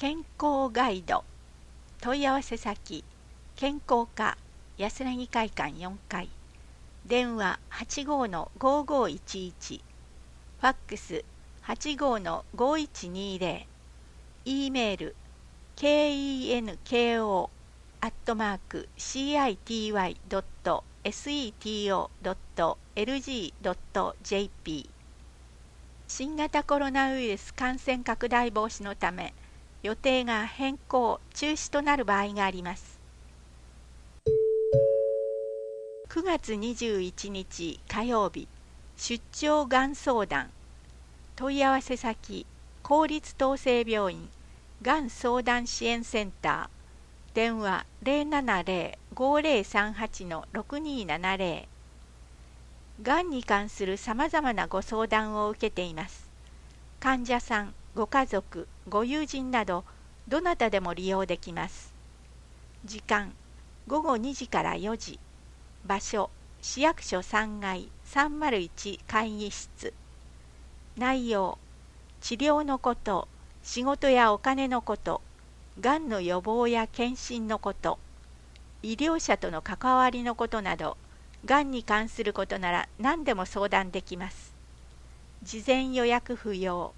健康ガイド問い合わせ先健康課安らぎ会館4階電話 85-5511 ファックス 85-5120 E メール kenko@seto.lg.jp 新型コロナウイルス感染拡大防止のため予定が変更・中止となる場合があります。9月21日火曜日、出張がん相談問い合わせ先公立統制病院がん相談支援センター電話 070-5038-6270 がんに関するさまざまなご相談を受けています。患者さん、ご家族、ご友人などどなたでも利用できます。時間午後2時から4時。場所市役所3階301会議室。内容治療のこと、仕事やお金のこと、がんの予防や検診のこと、医療者との関わりのことなど、がんに関することなら何でも相談できます。事前予約不要。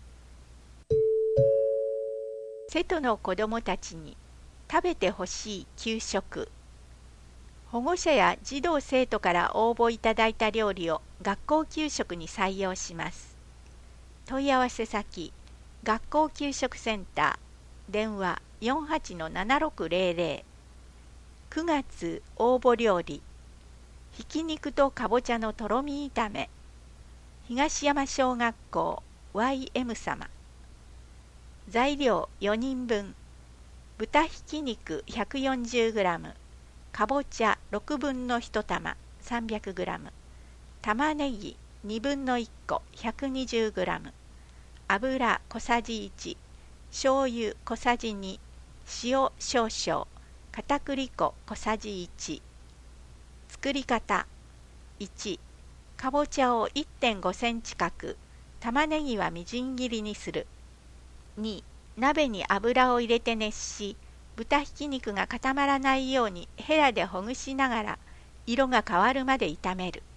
瀬戸の子どもたちに食べてほしい給食。保護者や児童生徒から応募いただいた料理を学校給食に採用します。問い合わせ先学校給食センター電話 48-7600 9月応募料理ひき肉とかぼちゃのとろみ炒め東山小学校 YM 様材料4人分豚ひき肉 140g かぼちゃ6分の1玉 300g 玉ねぎ2分の1個 120g 油小さじ1醤油小さじ2塩少々片栗粉小さじ1作り方1かぼちゃを 1.5 センチ角玉ねぎはみじん切りにする2鍋に油を入れて熱し豚ひき肉が固まらないようにヘラでほぐしながら色が変わるまで炒める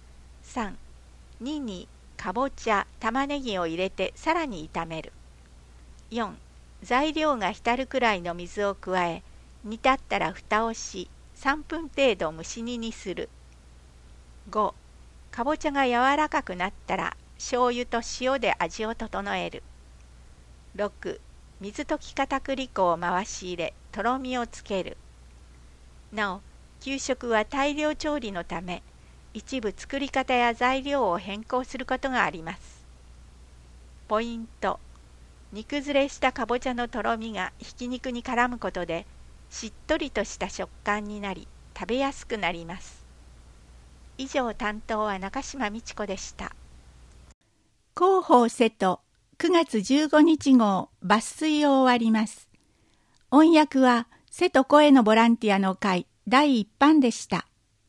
3、2にかぼちゃ、玉ねぎを入れてさらに炒める4、材料が浸るくらいの水を加え煮立ったら蓋をし3分程度蒸し煮にする5、かぼちゃが柔らかくなったら醤油と塩で味を整える6、水溶き片栗粉を回し入れとろみをつけるなお給食は大量調理のため一部作り方や材料を変更することがありますポイント煮崩れしたかぼちゃのとろみがひき肉に絡むことでしっとりとした食感になり食べやすくなります以上担当は中島美智子でした広報瀬戸9月15日号抜粋を終わります音訳は瀬戸声のボランティアの会第1版でした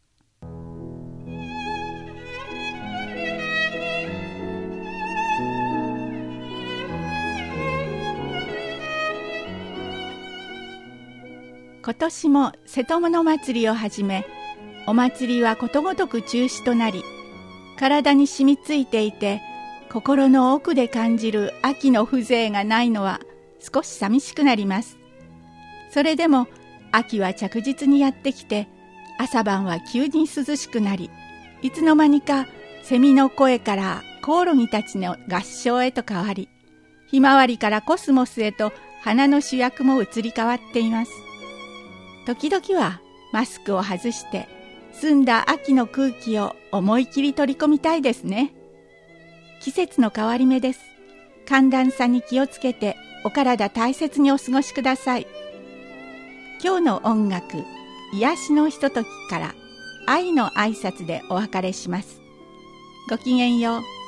今年も瀬戸物祭りをはじめお祭りはことごとく中止となり体に染みついていて心の奥で感じる秋の風情がないのは少し寂しくなりますそれでも秋は着実にやってきて朝晩は急に涼しくなりいつの間にかセミの声からコオロギたちの合唱へと変わりひまわりからコスモスへと花の主役も移り変わっています時々はマスクを外して澄んだ秋の空気を思い切り取り込みたいですね。季節の変わり目です。寒暖差に気をつけてお体大切にお過ごしください。今日の音楽、癒しのひとときから愛の挨拶でお別れします。ごきげんよう。